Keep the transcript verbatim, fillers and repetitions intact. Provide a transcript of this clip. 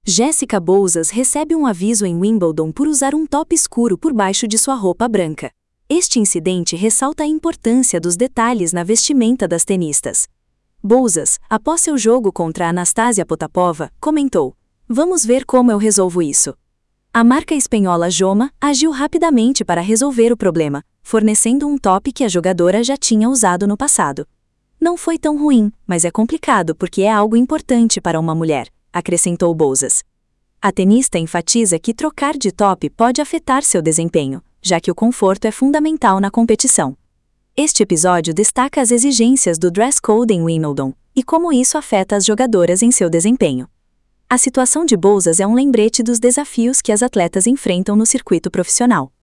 Jessica Bouzas recebe um aviso em Wimbledon por usar um top escuro por baixo de sua roupa branca. Este incidente ressalta a importância dos detalhes na vestimenta das tenistas. Bouzas, após seu jogo contra Anastasia Potapova, comentou: "Vamos ver como eu resolvo isso." A marca espanhola Joma agiu rapidamente para resolver o problema, fornecendo um top que a jogadora já tinha usado no passado. "Não foi tão ruim, mas é complicado porque é algo importante para uma mulher", acrescentou Bouzas. A tenista enfatiza que trocar de top pode afetar seu desempenho, já que o conforto é fundamental na competição. Este episódio destaca as exigências do dress code em Wimbledon e como isso afeta as jogadoras em seu desempenho. A situação de Bouzas é um lembrete dos desafios que as atletas enfrentam no circuito profissional.